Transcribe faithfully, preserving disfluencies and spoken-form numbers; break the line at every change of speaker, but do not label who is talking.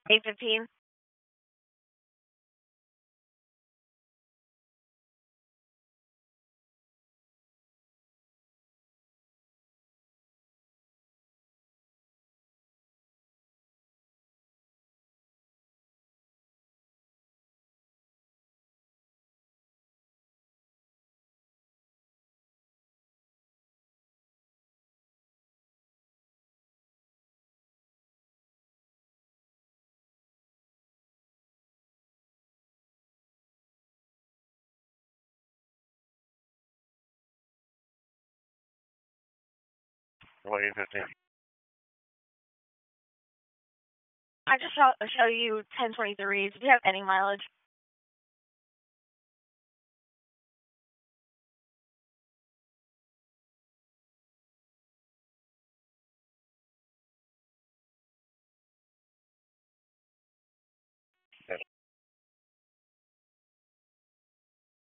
eight fifteen.
What eight fifteen?
I just show, show you ten twenty-threes. Do you have any mileage?